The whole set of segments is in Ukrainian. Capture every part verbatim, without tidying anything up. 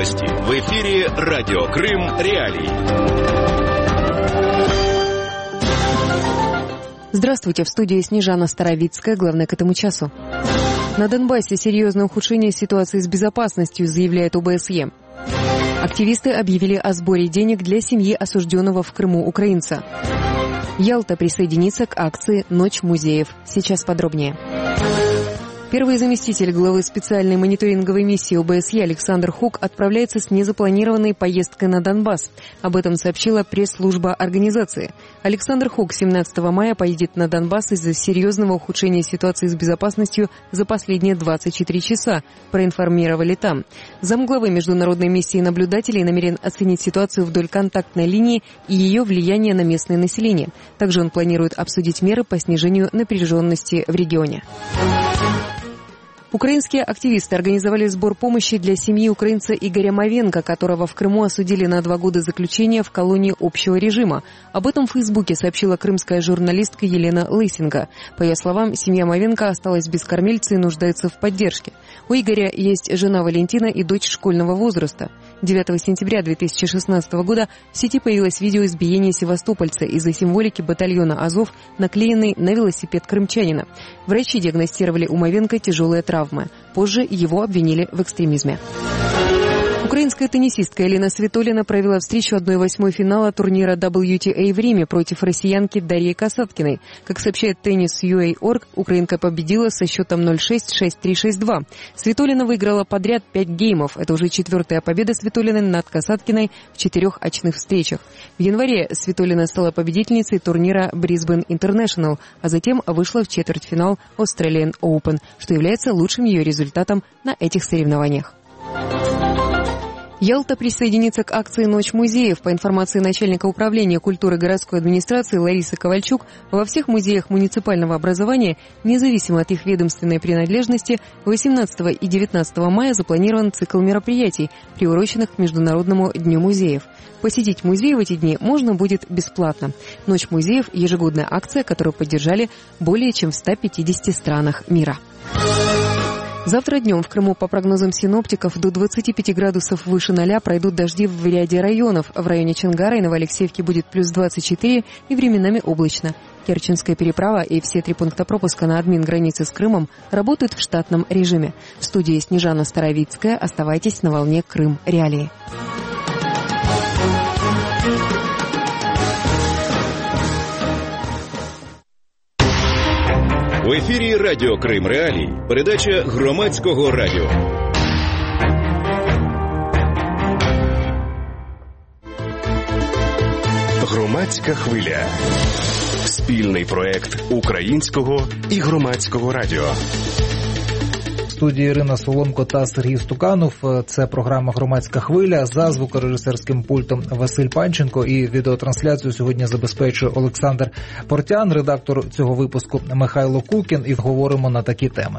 Новости. В эфире Радио Крым Реалии. Здравствуйте, в студии Снежана Старовицкая. Главное к этому часу. На Донбассе серьезное ухудшение ситуации с безопасностью, заявляет ОБСЕ. Активисты объявили о сборе денег для семьи осужденного в Крыму украинца. Ялта присоединится к акции «Ночь музеев». Сейчас подробнее. Первый заместитель главы специальной мониторинговой миссии ОБСЕ Александр Хук отправляется с незапланированной поездкой на Донбасс. Об этом сообщила пресс-служба организации. Александр Хук семнадцатого мая поедет на Донбасс из-за серьезного ухудшения ситуации с безопасностью за последние двадцать четыре часа, проинформировали там. Замглавы международной миссии наблюдателей намерен оценить ситуацию вдоль контактной линии и ее влияние на местное население. Также он планирует обсудить меры по снижению напряженности в регионе. Украинские активисты организовали сбор помощи для семьи украинца Игоря Мовенко, которого в Крыму осудили на два года заключения в колонии общего режима. Об этом в Фейсбуке сообщила крымская журналистка Елена Лысенко. По ее словам, семья Мовенко осталась без кормильца и нуждается в поддержке. У Игоря есть жена Валентина и дочь школьного возраста. девятого сентября две тысячи шестнадцатого года в сети появилось видео избиения севастопольца из-за символики батальона «Азов», наклеенной на велосипед крымчанина. Врачи диагностировали у Мовенко тяжелые травмы. Позже его обвинили в экстремизме. Украинская теннисистка Елена Свитолина провела встречу одна восьмая финала турнира дабл ю ти эй в Риме против россиянки Дарьи Касаткиной. Как сообщает теннис точка ю эй точка орг, украинка победила со счетом ноль шесть, шесть три, шесть два. Свитолина выиграла подряд пять геймов. Это уже четвертая победа Свитолиной над Касаткиной в четырех очных встречах. В январе Свитолина стала победительницей турнира Brisbane International, а затем вышла в четвертьфинал Australian Open, что является лучшим ее результатом на этих соревнованиях. Ялта присоединится к акции «Ночь музеев». По информации начальника управления культуры городской администрации Ларисы Ковальчук, во всех музеях муниципального образования, независимо от их ведомственной принадлежности, восемнадцатого и девятнадцатого мая запланирован цикл мероприятий, приуроченных к Международному дню музеев. Посетить музей в эти дни можно будет бесплатно. «Ночь музеев» – ежегодная акция, которую поддержали более чем в ста пятидесяти странах мира. Завтра днем в Крыму, по прогнозам синоптиков, до двадцати пяти градусов выше ноля пройдут дожди в ряде районов. В районе Чонгара и Новоалексеевки будет плюс двадцать четыре и временами облачно. Керченская переправа и все три пункта пропуска на админ-границе с Крымом работают в штатном режиме. В студии Снежана Старовицкая. Оставайтесь на волне Крым Реалии. В ефірі Радіо Крим Реалії. Передача громадського радіо. Громадська хвиля. Спільний проект українського і громадського радіо. В студії Ірина Соломко та Сергій Стуканов. Це програма «Громадська хвиля». За звукорежисерським пультом Василь Панченко. І відеотрансляцію сьогодні забезпечує Олександр Портян, редактор цього випуску Михайло Кукін. І говоримо на такі теми.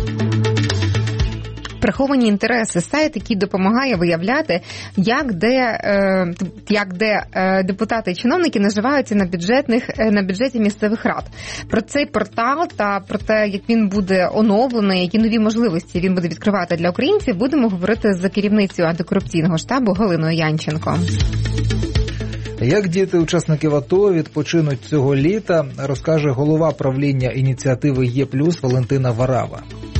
Приховані інтереси – сайт, який допомагає виявляти, як де, е, як де е, депутати і чиновники наживаються на бюджетних е, на бюджеті місцевих рад. Про цей портал та про те, як він буде оновлений, які нові можливості він буде відкривати для українців, будемо говорити з керівницею антикорупційного штабу Галиною Янченко. Як діти-учасників АТО відпочинуть цього літа, розкаже голова правління ініціативи Є плюс Валентина Варава.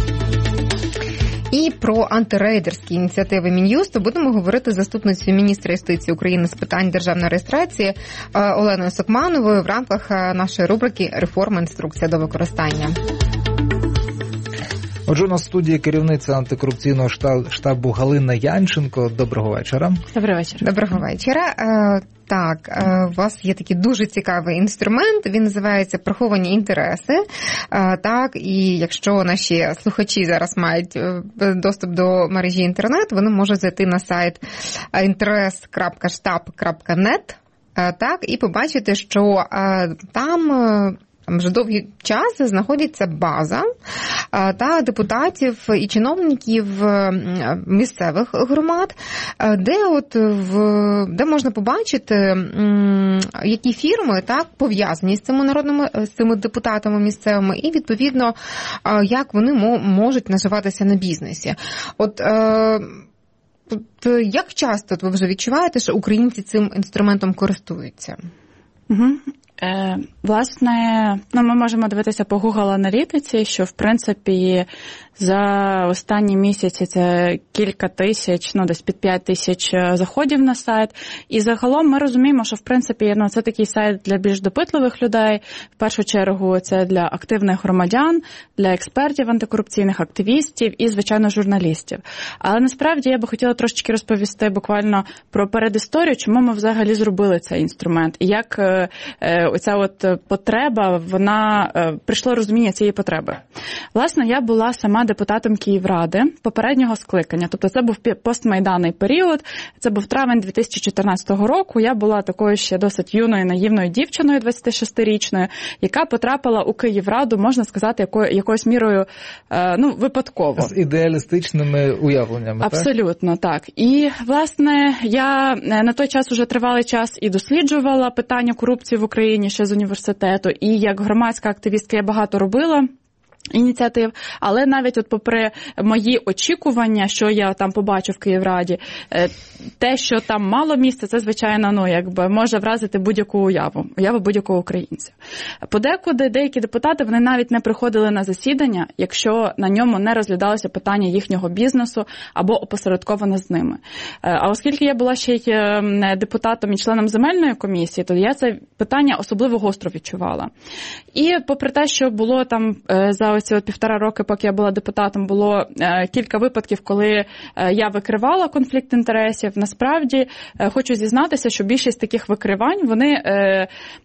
І про антирейдерські ініціативи Мін'юсту будемо говорити з заступницею міністра юстиції України з питань державної реєстрації Оленою Сокмановою в рамках нашої рубрики «Реформа. Інструкція до використання». Отже, у нас в студії керівниця антикорупційного штабу Галина Янченко. Доброго вечора. Доброго вечора. Доброго вечора. Так, у вас є такий дуже цікавий інструмент, він називається «Приховані інтереси». Так, і якщо наші слухачі зараз мають доступ до мережі інтернет, вони можуть зайти на сайт інтерес крапка штаб крапка нет, так, і побачити, що там Там вже довгий час знаходиться база та депутатів і чиновників місцевих громад, де от в де можна побачити, які фірми так пов'язані з цими народними з цими депутатами місцевими, і відповідно як вони можуть наживатися на бізнесі. От як часто ви вже відчуваєте, що українці цим інструментом користуються? Угу. Е, власне, ну, ми можемо дивитися по Google аналітиці, що, в принципі, за останні місяці це кілька тисяч, ну, десь під п'ять тисяч заходів на сайт. І загалом ми розуміємо, що, в принципі, ну, це такий сайт для більш допитливих людей. В першу чергу, це для активних громадян, для експертів, антикорупційних активістів і, звичайно, журналістів. Але, насправді, я би хотіла трошечки розповісти буквально про передісторію, чому ми взагалі зробили цей інструмент. І як е, оця от потреба, вона, е, прийшло розуміння цієї потреби. Власне, я була сама депутатом Київради попереднього скликання. Тобто це був постмайданний період, це був травень дві тисячі чотирнадцятого року. Я була такою ще досить юною, наївною дівчиною двадцятишестирічною, яка потрапила у Київраду, можна сказати, якою, якоюсь мірою, ну, випадково. З ідеалістичними уявленнями, абсолютно, так? так. І, власне, я на той час уже тривалий час і досліджувала питання корупції в Україні ще з університету, і як громадська активістка я багато робила ініціатив, але навіть от попри мої очікування, що я там побачу в Київраді, те, що там мало місця, це, звичайно, ну, якби може вразити будь-яку уяву, уяву будь-якого українця. Подекуди деякі депутати, вони навіть не приходили на засідання, якщо на ньому не розглядалося питання їхнього бізнесу або опосередковано з ними. А оскільки я була ще й депутатом і членом земельної комісії, то я це питання особливо гостро відчувала. І попри те, що було там за оці от півтора роки, поки я була депутатом, було е, кілька випадків, коли е, я викривала конфлікт інтересів. Насправді, е, хочу зізнатися, що більшість таких викривань, вони е,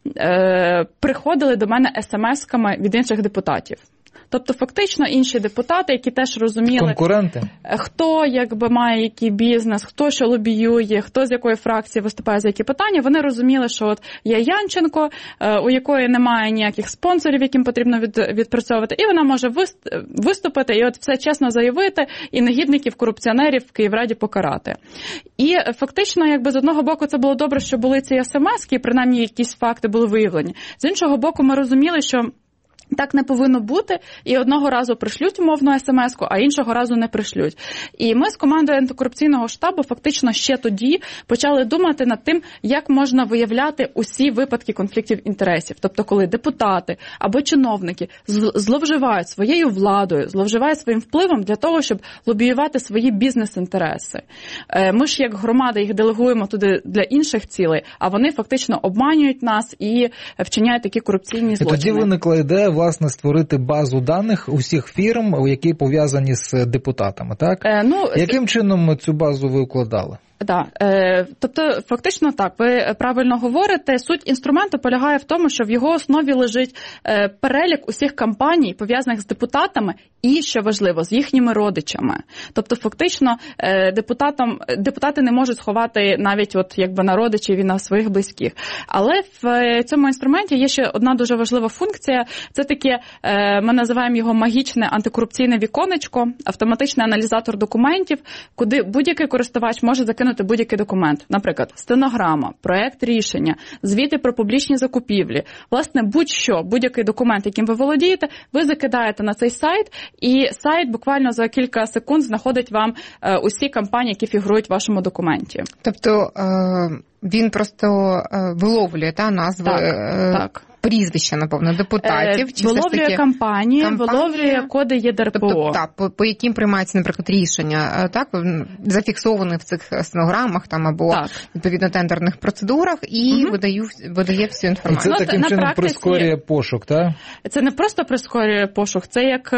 е, приходили до мене смс-ками від інших депутатів. Тобто, фактично, інші депутати, які теж розуміли, конкуренти, хто якби має який бізнес, хто що лобіює, хто з якої фракції виступає за які питання, вони розуміли, що от є Янченко, у якої немає ніяких спонсорів, яким потрібно від, відпрацьовувати, і вона може виступити і от все чесно заявити, і негідників, корупціонерів в Київраді покарати. І фактично, якби з одного боку це було добре, що були ці смс-ки, принаймні якісь факти були виявлені. З іншого боку, ми розуміли, що так не повинно бути, і одного разу пришлють умовну смс-ку, а іншого разу не пришлють. І ми з командою антикорупційного штабу фактично ще тоді почали думати над тим, як можна виявляти усі випадки конфліктів інтересів. Тобто, коли депутати або чиновники зловживають своєю владою, зловживають своїм впливом для того, щоб лобіювати свої бізнес-інтереси. Ми ж як громада їх делегуємо туди для інших цілей, а вони фактично обманюють нас і вчиняють такі корупційні злочини. І тоді виникла ідея, власне, створити базу даних усіх фірм, які пов'язані з депутатами, так? Е, ну, Яким чином цю базу ви укладали? Так, е, тобто фактично так, ви правильно говорите. Суть інструменту полягає в тому, що в його основі лежить е, перелік усіх кампаній, пов'язаних з депутатами і, що важливо, з їхніми родичами. Тобто фактично е, депутатам, депутати не можуть сховати навіть от, якби, на родичів і на своїх близьких. Але в е, цьому інструменті є ще одна дуже важлива функція. Це таке, е, ми називаємо його магічне антикорупційне віконечко, автоматичний аналізатор документів, куди будь-який користувач може закинути будь-який документ, наприклад, стенограма, проект рішення, звіти про публічні закупівлі. Власне, будь-що, будь-який документ, яким ви володієте, ви закидаєте на цей сайт, і сайт буквально за кілька секунд знаходить вам е, усі кампанії, які фігурують в вашому документі. Тобто е, він просто е, виловлює та, назви... Так, е, так. Прізвища, напевно, депутатів. Чи виловлює таки... кампанії, кампанія... виловлює коди ЄДРПО. Тобто, так, по, по яким приймається, наприклад, рішення, так, зафіксовані в цих стенограмах там, або, так, відповідно, тендерних процедурах, і угу. видаю, видає всю інформацію. І це таким ну, чином практиці... прискорює пошук, так? Це не просто прискорює пошук, це як,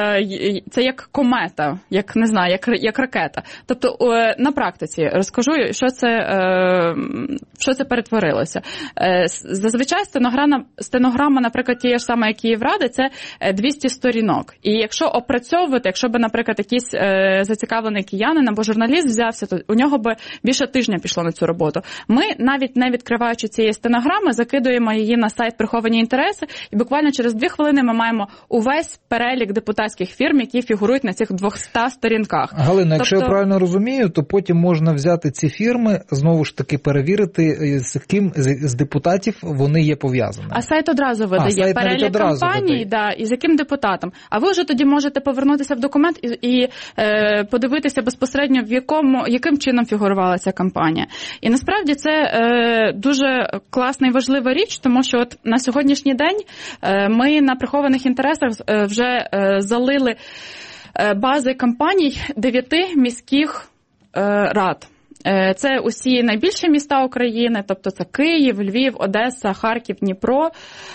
це як комета, як, не знаю, як, як ракета. Тобто, на практиці розкажу, що це, що це перетворилося. Зазвичай стенограма Стенограма, наприклад, тієї ж саме, як Київради, це двісті сторінок. І якщо опрацьовувати, якщо б, наприклад, якийсь е, зацікавлений киянин або журналіст взявся, то у нього би більше тижня пішло на цю роботу. Ми, навіть не відкриваючи цієї стенограми, закидуємо її на сайт «Приховані інтереси», і буквально через дві хвилини ми маємо увесь перелік депутатських фірм, які фігурують на цих двохстах сторінках. Галина, тобто... якщо я правильно розумію, то потім можна взяти ці фірми, знову ж таки перевірити, з ким з депутатів вони є пов'язані. А сайт одразу видає а, перелік компаній, да, і з яким депутатом. А ви вже тоді можете повернутися в документ і, і е, подивитися безпосередньо, в якому, яким чином фігурувала ця компанія. І насправді це е, дуже класна і важлива річ, тому що от на сьогоднішній день е, ми на прихованих інтересах е, вже е, залили е, бази компаній дев'яти міських е, рад. Це усі найбільші міста України, тобто це Київ, Львів, Одеса, Харків, Дніпро.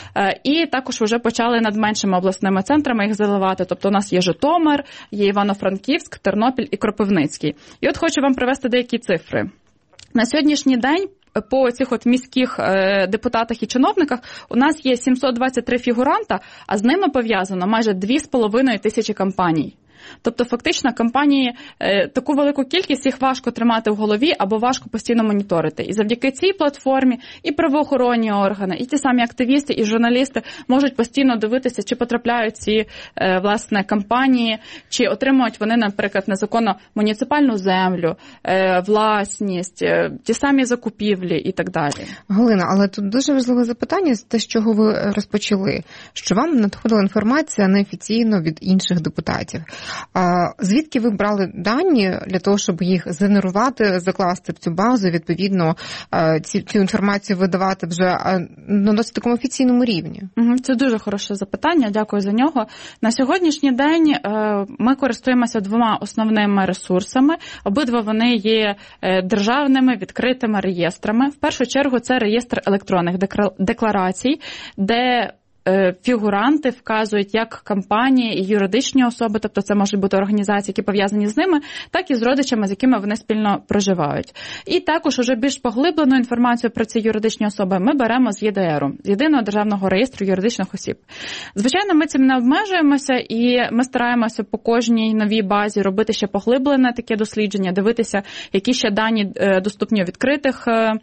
І також вже почали над меншими обласними центрами їх заливати. Тобто у нас є Житомир, є Івано-Франківськ, Тернопіль і Кропивницький. І от хочу вам привести деякі цифри. На сьогоднішній день по цих от міських депутатах і чиновниках у нас є сімсот двадцять три фігуранта, а з ними пов'язано майже дві з половиною тисячі компаній. Тобто, фактично, компанії, таку велику кількість їх важко тримати в голові або важко постійно моніторити. І завдяки цій платформі і правоохоронні органи, і ті самі активісти, і журналісти можуть постійно дивитися, чи потрапляють ці, власне, компанії, чи отримують вони, наприклад, незаконно муніципальну землю, власність, ті самі закупівлі і так далі. Галина, але тут дуже важливе запитання, те, з чого ви розпочали, що вам надходила інформація неофіційно від інших депутатів. А звідки ви брали дані для того, щоб їх згенерувати, закласти в цю базу, відповідно, ці, цю інформацію видавати вже на досить такому офіційному рівні? Це дуже хороше запитання, дякую за нього. На сьогоднішній день ми користуємося двома основними ресурсами. Обидва вони є державними відкритими реєстрами. В першу чергу це реєстр електронних декларацій, де фігуранти вказують як компанії і юридичні особи, тобто це можуть бути організації, які пов'язані з ними, так і з родичами, з якими вони спільно проживають. І також уже більш поглиблену інформацію про ці юридичні особи ми беремо з ЄДРу, з Єдиного державного реєстру юридичних осіб. Звичайно, ми цим не обмежуємося і ми стараємося по кожній новій базі робити ще поглиблене таке дослідження, дивитися, які ще дані доступні у відкритих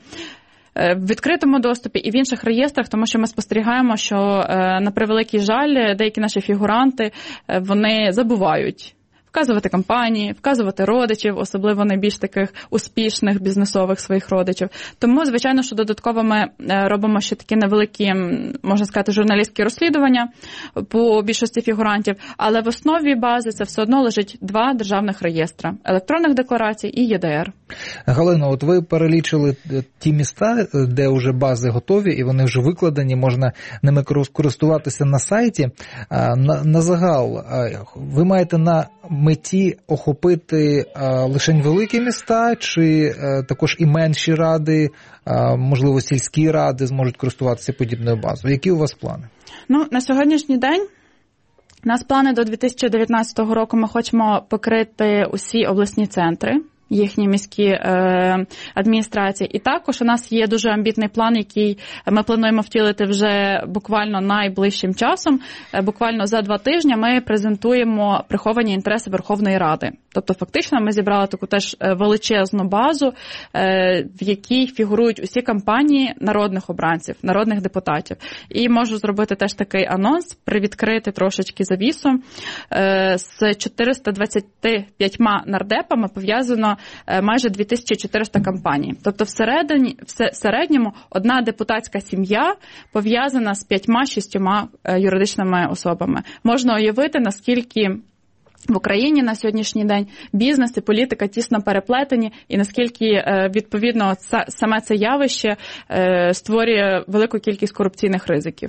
в відкритому доступі і в інших реєстрах, тому що ми спостерігаємо, що, на превеликий жаль, деякі наші фігуранти, вони забувають вказувати компанії, вказувати родичів, особливо найбільш таких успішних бізнесових своїх родичів. Тому, звичайно, що додатково ми робимо ще такі невеликі, можна сказати, журналістські розслідування по більшості фігурантів, але в основі бази це все одно лежить два державних реєстра – електронних декларацій і ЄДР. Галино, от ви перелічили ті міста, де вже бази готові і вони вже викладені, можна ними користуватися на сайті. На, на загал, ви маєте на меті охопити лише великі міста, чи також і менші ради, можливо, сільські ради зможуть користуватися подібною базою? Які у вас плани? Ну, на сьогоднішній день у нас плани до дві тисячі дев'ятнадцятого року. Ми хочемо покрити усі обласні центри, їхні міські е, адміністрації. І також у нас є дуже амбітний план, який ми плануємо втілити вже буквально найближчим часом. Е, буквально за два тижні ми презентуємо приховані інтереси Верховної Ради. Тобто фактично ми зібрали таку теж величезну базу, е, в якій фігурують усі кампанії народних обранців, народних депутатів. І можу зробити теж такий анонс, привідкрити трошечки завісу. Е, з чотириста двадцяти п'ятьма нардепами пов'язано майже дві тисячі чотириста кампаній. Тобто всередині, в середньому одна депутатська сім'я пов'язана з п'ятьма-шістьма юридичними особами. Можна уявити, наскільки в Україні на сьогоднішній день бізнес і політика тісно переплетені, і наскільки, відповідно, саме це явище створює велику кількість корупційних ризиків.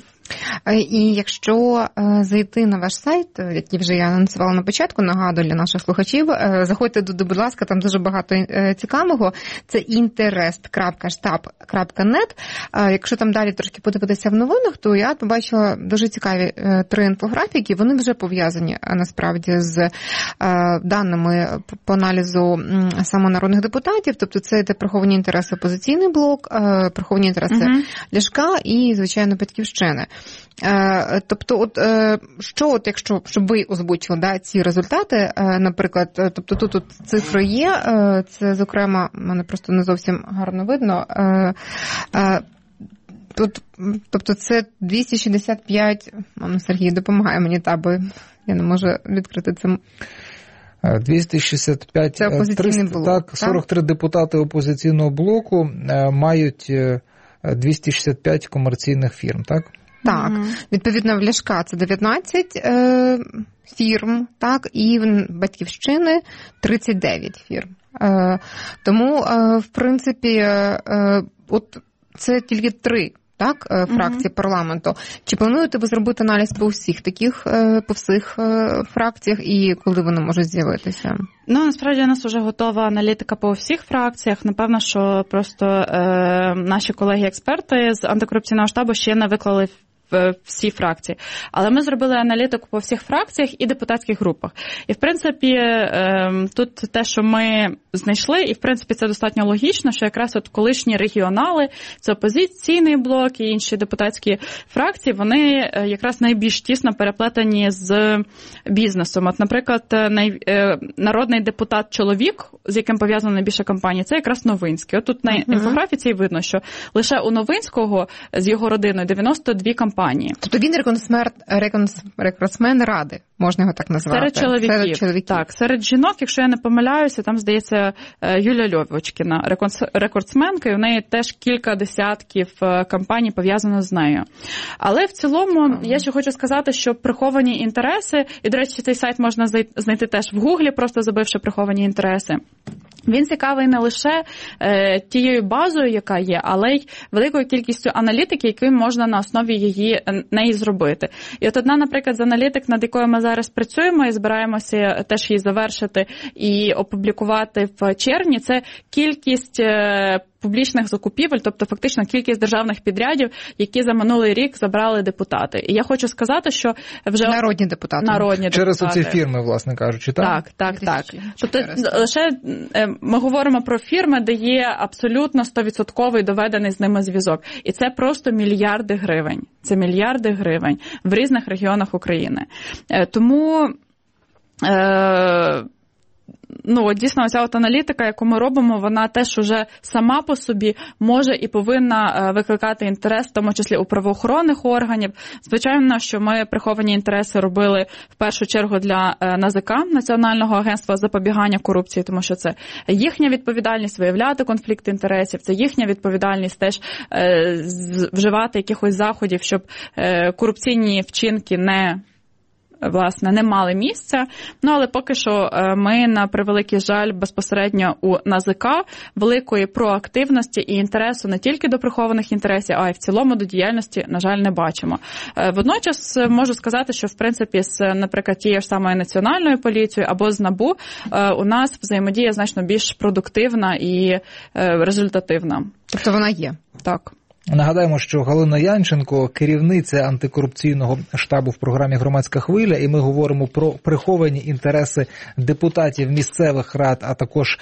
І якщо зайти на ваш сайт, який вже я анонсувала на початку, нагадую для наших слухачів, заходьте туди, будь ласка, там дуже багато цікавого. Це інтерест крапка штаб крапка нет. Якщо там далі трошки подивитися в новинах, то я побачила дуже цікаві три інфографіки. Вони вже пов'язані, насправді, з даними по аналізу саме народних депутатів. Тобто це йде приховані інтереси опозиційний блок, приховані інтереси uh-huh. Ляшка і, звичайно, Батьківщини. Тобто, от що, от якщо щоб ви озвучили, да, ці результати, наприклад, тобто тут, тут цифри є, це, зокрема, мене просто не зовсім гарно видно. Тут, тобто це двісті шістдесят п'ять, мама Сергій, допомагає мені, та, бо я не можу відкрити це. двісті шістдесят п'ять, це опозиційний блок, так, сорок три так? депутати опозиційного блоку мають двісті шістдесят п'ять комерційних фірм, так? Так, mm-hmm. відповідно, в Ляшка це дев'ятнадцять е, фірм, так, і в Батьківщини тридцять дев'ять фірм. Е, тому, е, в принципі, е, от це тільки три. Так, фракції uh-huh. парламенту. Чи плануєте ви зробити аналіз по всіх таких, по всіх фракціях і коли вони можуть з'явитися? Ну, насправді у нас вже готова аналітика по всіх фракціях. Напевно, що просто е, наші колеги-експерти з антикорупційного штабу ще не виклали всі фракції. Але ми зробили аналітику по всіх фракціях і депутатських групах. І, в принципі, тут те, що ми знайшли, і, в принципі, це достатньо логічно, що якраз от колишні регіонали, це опозиційний блок і інші депутатські фракції, вони якраз найбільш тісно переплетені з бізнесом. От, наприклад, народний депутат-чоловік, з яким пов'язана найбільша кампанія, це якраз Новинський. От тут на інфографіці видно, що лише у Новинського з його родиною дев'яносто дві кампанії. Тобто він рекордсмен Ради, можна його так назвати? Серед чоловіків. Серед чоловіків. Так, серед жінок, якщо я не помиляюся, там, здається, Юлія Льовочкіна, рекордсменка, і в неї теж кілька десятків кампаній пов'язано з нею. Але в цілому, я ще хочу сказати, що приховані інтереси, і, до речі, цей сайт можна знайти теж в Гуглі, просто забивши приховані інтереси. Він цікавий не лише е, тією базою, яка є, але й великою кількістю аналітики, які можна на основі її неї зробити. І от одна, наприклад, з аналітик, над якою ми зараз працюємо і збираємося теж її завершити і опублікувати в червні, це кількість е, публічних закупівель, тобто фактично кількість державних підрядів, які за минулий рік забрали депутати. І я хочу сказати, що вже... Народні депутати. Народні Через депутати. оці фірми, власне кажучи, так? Так, так, так. Тобто лише ми говоримо про фірми, де є абсолютно сто відсотків доведений з ними зв'язок. І це просто мільярди гривень. Це мільярди гривень в різних регіонах України. Тому... Е- Ну, дійсно, ця от аналітика, яку ми робимо, вона теж уже сама по собі може і повинна викликати інтерес, в тому числі у правоохоронних органів. Звичайно, що ми приховані інтереси робили в першу чергу для НАЗК, Національного агентства запобігання корупції, тому що це їхня відповідальність виявляти конфлікт інтересів, це їхня відповідальність теж вживати якихось заходів, щоб корупційні вчинки не... власне, не мали місця. Ну, але поки що ми, на превеликий жаль, безпосередньо у НАЗК великої проактивності і інтересу не тільки до прихованих інтересів, а й в цілому до діяльності, на жаль, не бачимо. Водночас можу сказати, що, в принципі, з, наприклад, тією ж самою Національною поліцією або з НАБУ у нас взаємодія значно більш продуктивна і результативна. Тобто вона є? Так. Нагадаємо, що Галина Янченко – керівниця антикорупційного штабу в програмі «Громадська хвиля», і ми говоримо про приховані інтереси депутатів місцевих рад, а також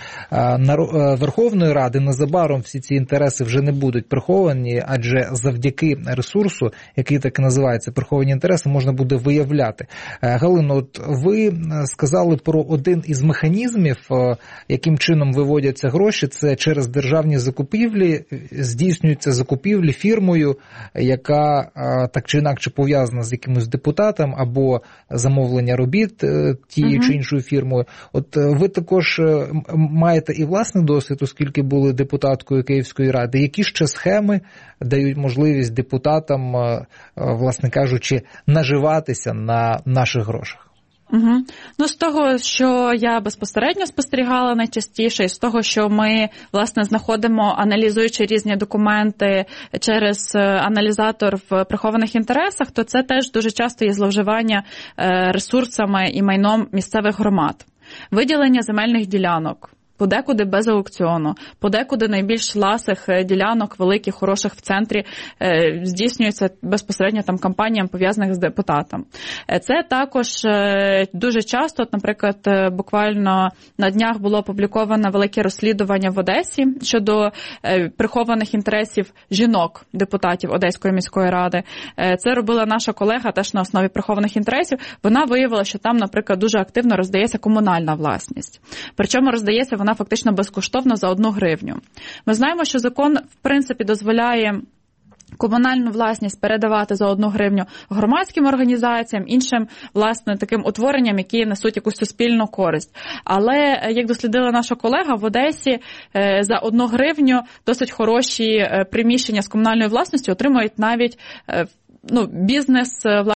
Верховної Ради. Незабаром всі ці інтереси вже не будуть приховані, адже завдяки ресурсу, який так і називається «Приховані інтереси», можна буде виявляти. Галино, от ви сказали про один із механізмів, яким чином виводяться гроші, це через державні закупівлі, здійснюються закупівлі фірмою, яка так чи інакше пов'язана з якимось депутатом або замовлення робіт тією uh-huh. чи іншою фірмою. От ви також маєте і власний досвід, оскільки були депутаткою Київської ради. Які ще схеми дають можливість депутатам, власне кажучи, наживатися на наших грошах? Угу. Ну, з того, що я безпосередньо спостерігала найчастіше, і з того, що ми, власне, знаходимо, аналізуючи різні документи через аналізатор в прихованих інтересах, то це теж дуже часто є зловживання ресурсами і майном місцевих громад. Виділення земельних ділянок. Подекуди без аукціону, подекуди найбільш ласих ділянок, великих, хороших в центрі, е, здійснюється безпосередньо там кампаніям, пов'язаних з депутатом. Це також е, дуже часто, от, наприклад, буквально на днях було опубліковано велике розслідування в Одесі щодо е, прихованих інтересів жінок, депутатів Одеської міської ради. Е, це робила наша колега теж на основі прихованих інтересів. Вона виявила, що там, наприклад, дуже активно роздається комунальна власність. Причому роздається вона фактично безкоштовно за одну гривню. Ми знаємо, що закон, в принципі, дозволяє комунальну власність передавати за одну гривню громадським організаціям, іншим, власне, таким утворенням, які несуть якусь суспільну користь. Але, як дослідила наша колега, в Одесі за одну гривню досить хороші приміщення з комунальною власністю отримують навіть ну, бізнес,